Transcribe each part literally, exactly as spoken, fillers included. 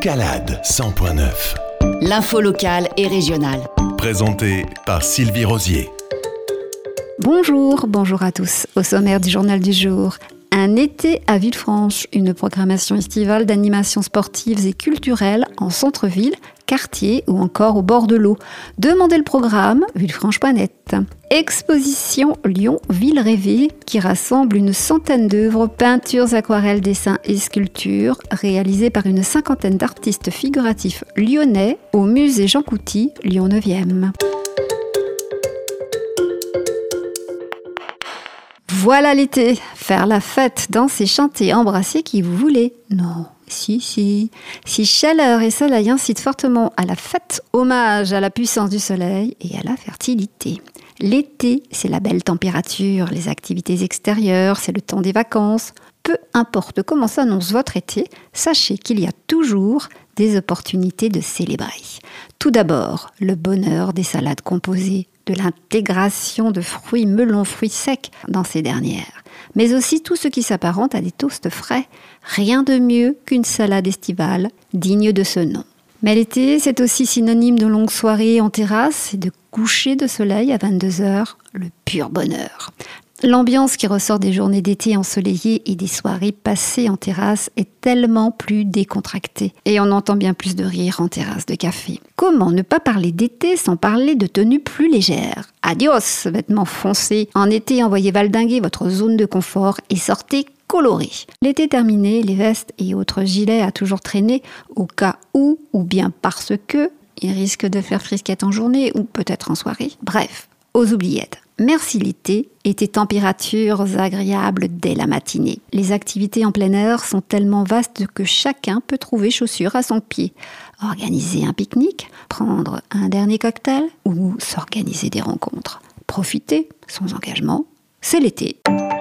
Escalade cent point neuf. L'info locale et régionale. Présentée par Sylvie Rosier. Bonjour, bonjour à tous. Au sommaire du journal du jour, un été à Villefranche, une programmation estivale d'animations sportives et culturelles en centre-ville, quartier ou encore au bord de l'eau. Demandez le programme villefranche point net. Exposition Lyon Ville rêvée qui rassemble une centaine d'œuvres, peintures, aquarelles, dessins et sculptures réalisées par une cinquantaine d'artistes figuratifs lyonnais au musée Jean Couty, Lyon neuvième. Voilà l'été, faire la fête, danser, chanter, embrasser qui vous voulez. Non, si, si. Si chaleur et soleil incitent fortement à la fête, hommage à la puissance du soleil et à la fertilité. L'été, c'est la belle température, les activités extérieures, c'est le temps des vacances. Peu importe comment s'annonce votre été, sachez qu'il y a toujours des opportunités de célébrer. Tout d'abord, le bonheur des salades composées, de l'intégration de fruits melons, fruits secs dans ces dernières, mais aussi tout ce qui s'apparente à des toasts frais. Rien de mieux qu'une salade estivale digne de ce nom. Mais l'été, c'est aussi synonyme de longues soirées en terrasse et de coucher de soleil à vingt-deux heures, le pur bonheur. L'ambiance qui ressort des journées d'été ensoleillées et des soirées passées en terrasse est tellement plus décontractée. Et on entend bien plus de rire en terrasse de café. Comment ne pas parler d'été sans parler de tenues plus légères ? Adios, vêtements foncés. En été, envoyez valdinguer votre zone de confort et sortez coloré. L'été terminé, les vestes et autres gilets à toujours traîner au cas où, ou bien parce que, ils risquent de faire frisquette en journée ou peut-être en soirée. Bref, aux oubliettes. Merci l'été et tes températures agréables dès la matinée. Les activités en plein air sont tellement vastes que chacun peut trouver chaussures à son pied. Organiser un pique-nique, prendre un dernier cocktail ou s'organiser des rencontres. Profiter sans engagement, c'est l'été.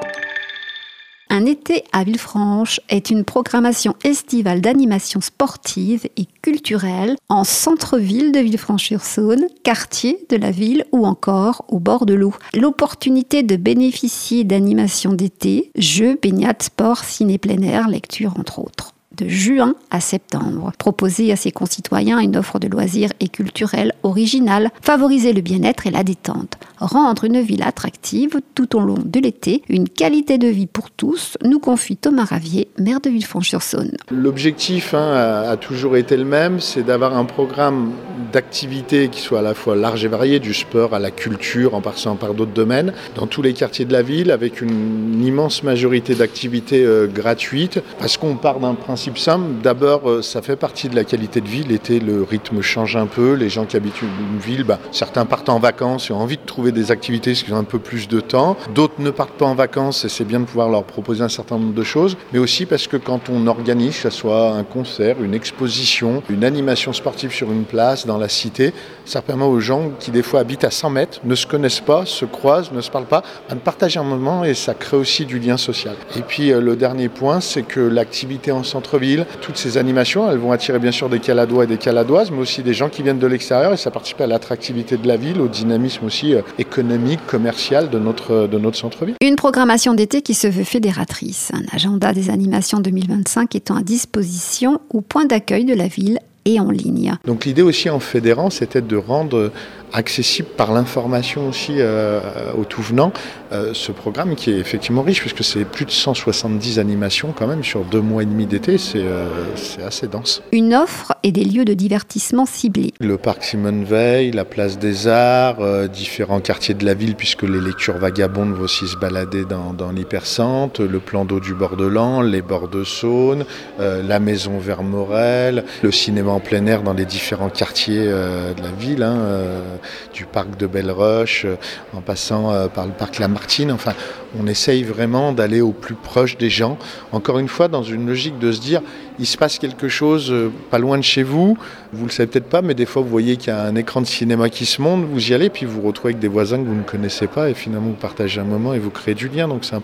Un été à Villefranche est une programmation estivale d'animation sportive et culturelle en centre-ville de Villefranche-sur-Saône, quartier de la ville ou encore au bord de l'eau. L'opportunité de bénéficier d'animations d'été, jeux, baignades, sports, ciné plein air, lecture entre autres. De juin à septembre. Proposer à ses concitoyens une offre de loisirs et culturelle originale, favoriser le bien-être et la détente, rendre une ville attractive tout au long de l'été, une qualité de vie pour tous, nous confie Thomas Ravier, maire de Villefranche-sur-Saône. L'objectif hein, a, a toujours été le même, c'est d'avoir un programme d'activités qui soit à la fois large et varié, du sport à la culture en passant par d'autres domaines, dans tous les quartiers de la ville, avec une immense majorité d'activités euh, gratuites, parce qu'on part d'un principe simple. D'abord, ça fait partie de la qualité de vie. L'été, le rythme change un peu. Les gens qui habitent une ville, bah, certains partent en vacances et ont envie de trouver des activités parce qu'ils ont un peu plus de temps. D'autres ne partent pas en vacances et c'est bien de pouvoir leur proposer un certain nombre de choses. Mais aussi parce que quand on organise, que ce soit un concert, une exposition, une animation sportive sur une place, dans la cité, ça permet aux gens qui des fois habitent à cent mètres, ne se connaissent pas, se croisent, ne se parlent pas, de partager un moment et ça crée aussi du lien social. Et puis le dernier point, c'est que l'activité en centre ville. Toutes ces animations, elles vont attirer bien sûr des Caladois et des Caladoises, mais aussi des gens qui viennent de l'extérieur et ça participe à l'attractivité de la ville, au dynamisme aussi économique, commercial de notre, de notre centre-ville. Une programmation d'été qui se veut fédératrice. Un agenda des animations deux mille vingt-cinq étant à disposition au point d'accueil de la ville et en ligne. Donc l'idée aussi en fédérant, c'était de rendre accessible par l'information aussi euh, aux tout venants euh, ce programme qui est effectivement riche puisque c'est plus de cent soixante-dix animations quand même sur deux mois et demi d'été, c'est, euh, c'est assez dense. Une offre et des lieux de divertissement ciblés. Le parc Simone Veil, la place des Arts, euh, différents quartiers de la ville puisque les lectures vagabondes vont aussi se balader dans, dans l'hypercentre, le plan d'eau du bord de l'An, les bords de Saône, euh, la maison Vermorel, le cinéma en plein air dans les différents quartiers euh, de la ville, hein, euh, du parc de Belleroche, euh, en passant euh, par le parc Lamartine. Enfin, on essaye vraiment d'aller au plus proche des gens. Encore une fois, dans une logique de se dire, il se passe quelque chose euh, pas loin de chez vous. Vous le savez peut-être pas, mais des fois, vous voyez qu'il y a un écran de cinéma qui se monte, vous y allez, puis vous vous retrouvez avec des voisins que vous ne connaissez pas, et finalement, vous partagez un moment et vous créez du lien, donc c'est important.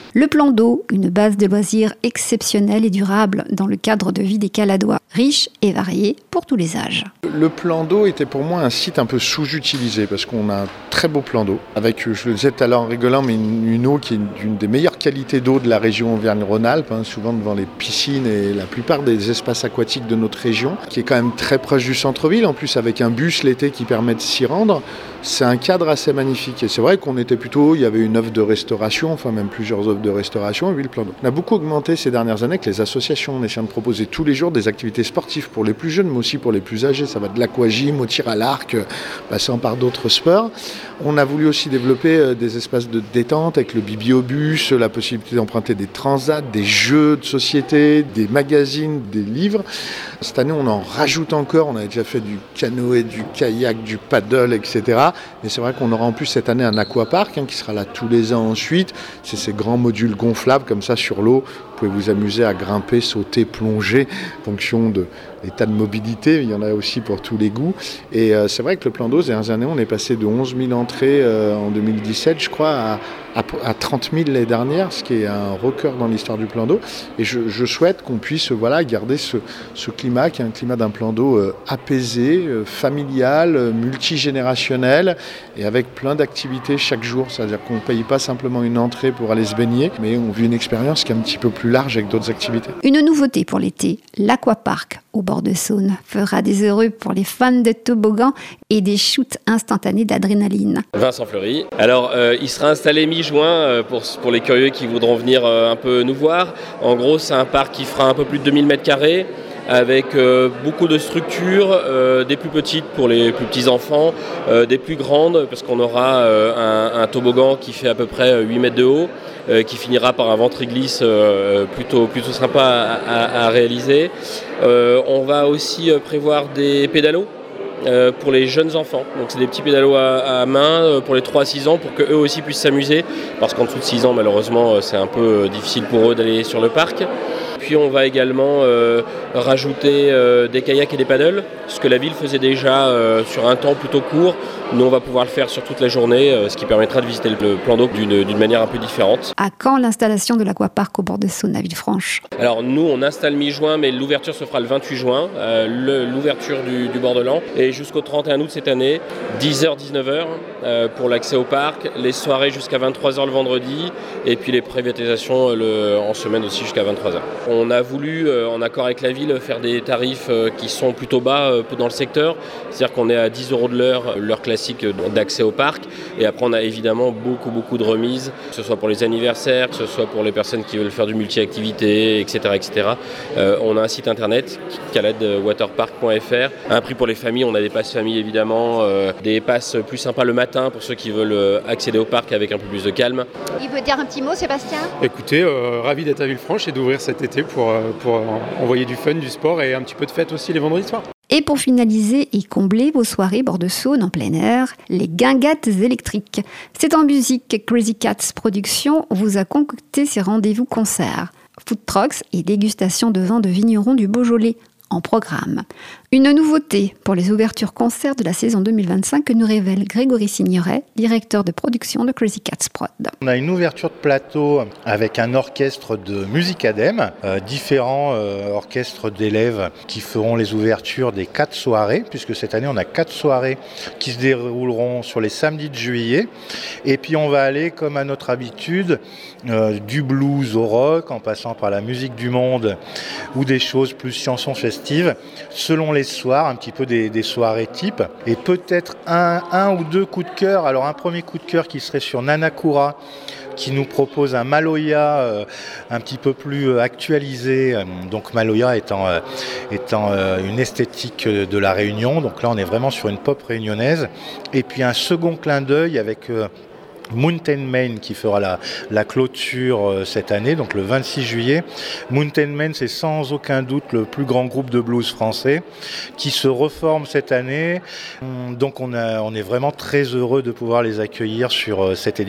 Le plan d'eau, une base de loisirs exceptionnelle et durable dans le cadre de vie des Caladois, riche et varié pour tous les âges. Le plan d'eau était pour moi un site un peu sous-utilisé parce qu'on a un très beau plan d'eau avec, je le disais tout à l'heure en rigolant, mais une, une eau qui est d'une des meilleures qualités d'eau de la région Auvergne-Rhône-Alpes, hein, souvent devant les piscines et la plupart des espaces aquatiques de notre région, qui est quand même très proche du centre-ville, en plus avec un bus l'été qui permet de s'y rendre. C'est un cadre assez magnifique et c'est vrai qu'on était plutôt, il y avait une offre de restauration, enfin même plusieurs offres de restauration et puis le plan d'eau. On a beaucoup augmenté ces dernières années avec les associations, on essaie de proposer tous les jours des activités sportives pour les plus jeunes mais aussi pour les plus âgés, ça va de l'aquagym au tir à l'arc, passant par d'autres sports. On a voulu aussi développer des espaces de détente avec le bibliobus, la possibilité d'emprunter des transats, des jeux de société, des magazines, des livres. Cette année, on en rajoute encore. On avait déjà fait du canoë, du kayak, du paddle, et cetera. Mais c'est vrai qu'on aura en plus cette année un aquapark hein, qui sera là tous les ans ensuite. C'est ces grands modules gonflables comme ça sur l'eau. Vous pouvez vous amuser à grimper, sauter, plonger en fonction de l'état de mobilité. Il y en a aussi pour tous les goûts. Et euh, c'est vrai que le plan d'eau, ces dernières années, on est passé de onze mille entrées euh, en deux mille dix-sept, je crois, à, à, à trente mille l'année dernière, ce qui est un record dans l'histoire du plan d'eau. Et je, je souhaite qu'on puisse voilà, garder ce, ce climat, qui est un climat d'un plan d'eau euh, apaisé, euh, familial, euh, multigénérationnel, et avec plein d'activités chaque jour. C'est-à-dire qu'on ne paye pas simplement une entrée pour aller se baigner, mais on vit une expérience qui est un petit peu plus large avec d'autres activités. Une nouveauté pour l'été, l'aquapark au bord de Saône fera des heureux pour les fans de toboggan et des shoots instantanés d'adrénaline. Vincent Fleury. Alors, euh, il sera installé mi-juin euh, pour, pour les curieux qui voudront venir euh, un peu nous voir. En gros, c'est un parc qui fera un peu plus de deux mille mètres carrés avec euh, beaucoup de structures, euh, des plus petites pour les plus petits enfants, euh, des plus grandes parce qu'on aura euh, un, un toboggan qui fait à peu près huit mètres de haut, euh, qui finira par un ventre-glisse euh, plutôt, plutôt sympa à, à, à réaliser. Euh, on va aussi prévoir des pédalos Euh, pour les jeunes enfants. Donc c'est des petits pédalos à, à main euh, pour les trois à six ans pour qu'eux aussi puissent s'amuser parce qu'en dessous de six ans malheureusement euh, c'est un peu euh, difficile pour eux d'aller sur le parc. Puis on va également euh, rajouter euh, des kayaks et des paddles, ce que la ville faisait déjà euh, sur un temps plutôt court. Nous on va pouvoir le faire sur toute la journée, euh, ce qui permettra de visiter le plan d'eau d'une, d'une manière un peu différente. À quand l'installation de l'aquapark au bord de Saône à Villefranche ? Alors nous on installe mi-juin mais l'ouverture se fera le vingt-huit juin, euh, le, l'ouverture du, du bord de l'an. Et jusqu'au trente et un août cette année, dix heures dix-neuf heures euh, pour l'accès au parc, les soirées jusqu'à vingt-trois heures le vendredi et puis les privatisations le, en semaine aussi jusqu'à vingt-trois heures. On a voulu, euh, en accord avec la ville, faire des tarifs euh, qui sont plutôt bas euh, dans le secteur, c'est-à-dire qu'on est à dix euros de l'heure, l'heure classique d'accès au parc, et après on a évidemment beaucoup beaucoup de remises, que ce soit pour les anniversaires, que ce soit pour les personnes qui veulent faire du multi-activité, et cetera et cetera. Euh, on a un site internet, caled waterpark point f r, un prix pour les familles, on a des passes famille évidemment, euh, des passes plus sympas le matin pour ceux qui veulent euh, accéder au parc avec un peu plus de calme. Il veut dire un petit mot, Sébastien ? Écoutez, euh, ravi d'être à Villefranche et d'ouvrir cet été pour, euh, pour envoyer du fun, du sport et un petit peu de fête aussi les vendredis soirs. Et pour finaliser et combler vos soirées bord de Saône en plein air, les guingattes électriques. C'est en musique que Crazy Cats Productions vous a concocté ces rendez-vous concerts, food trucks et dégustation de vins de vignerons du Beaujolais en programme. Une nouveauté pour les ouvertures concerts de la saison deux mille vingt-cinq que nous révèle Grégory Signoret, directeur de production de Crazy Cats Prod. On a une ouverture de plateau avec un orchestre de Musicadem, euh, différents euh, orchestres d'élèves qui feront les ouvertures des quatre soirées, puisque cette année on a quatre soirées qui se dérouleront sur les samedis de juillet. Et puis on va aller, comme à notre habitude, euh, du blues au rock, en passant par la musique du monde ou des choses plus chansons festives, selon les soirs, un petit peu des, des soirées type, et peut-être un, un ou deux coups de cœur. Alors un premier coup de cœur qui serait sur Nanakura, qui nous propose un Maloya euh, un petit peu plus euh, actualisé, donc Maloya étant, euh, étant euh, une esthétique de la Réunion, donc là on est vraiment sur une pop réunionnaise, et puis un second clin d'œil avec euh, Mountain Main qui fera la, la clôture euh, cette année, donc le vingt-six juillet. Mountain Main, c'est sans aucun doute le plus grand groupe de blues français qui se reforme cette année. Donc on, a, on est vraiment très heureux de pouvoir les accueillir sur euh, cette édition.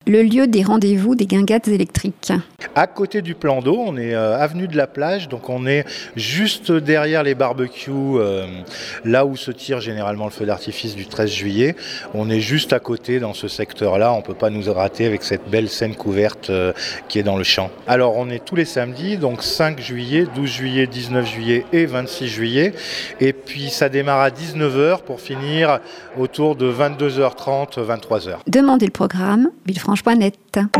le lieu des rendez-vous des guinguettes électriques. À côté du plan d'eau, on est euh, avenue de la Plage, donc on est juste derrière les barbecues, euh, là où se tire généralement le feu d'artifice du treize juillet. On est juste à côté dans ce secteur-là, on ne peut pas nous rater avec cette belle scène couverte euh, qui est dans le champ. Alors on est tous les samedis, donc cinq juillet, douze juillet, dix-neuf juillet et vingt-six juillet. Et puis ça démarre à dix-neuf heures pour finir autour de vingt-deux heures trente, vingt-trois heures. Demandez le programme, villefranche point net.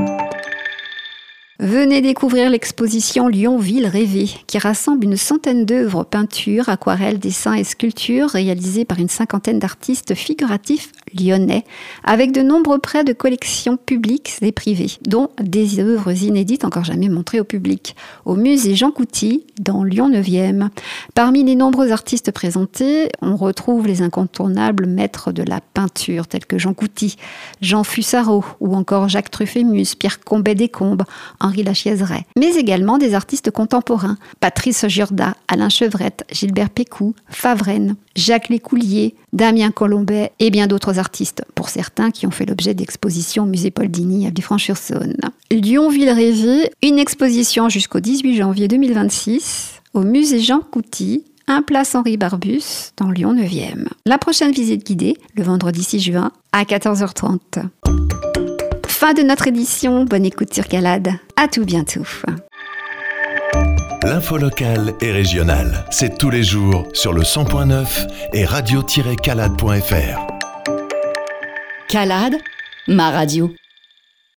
Venez découvrir l'exposition Lyon-Ville rêvée, qui rassemble une centaine d'œuvres, peintures, aquarelles, dessins et sculptures réalisées par une cinquantaine d'artistes figuratifs lyonnais, avec de nombreux prêts de collections publiques et privées, dont des œuvres inédites encore jamais montrées au public, au musée Jean Couty, dans Lyon neuvième. Parmi les nombreux artistes présentés, on retrouve les incontournables maîtres de la peinture, tels que Jean Couty, Jean Fusaro, ou encore Jacques Truffémus, Pierre Combet-Descombes, Henri Lachiaiseray, mais également des artistes contemporains, Patrice Giorda, Alain Chevrette, Gilbert Pécou, Favren, Jacques Lécoulier, Damien Colombet et bien d'autres artistes, pour certains qui ont fait l'objet d'expositions au musée Paul Digny à Villefranche-sur-Saône. Lyon-Ville rêvée, une exposition jusqu'au dix-huit janvier deux mille vingt-six au musée Jean Couty, un place Henri Barbus dans Lyon neuvième. La prochaine visite guidée, le vendredi six juin à quatorze heures trente. Fin de notre édition, bonne écoute sur Calade. À tout bientôt. L'info locale et régionale, c'est tous les jours sur le cent point neuf et radio tiret calade point f r. Calade, ma radio.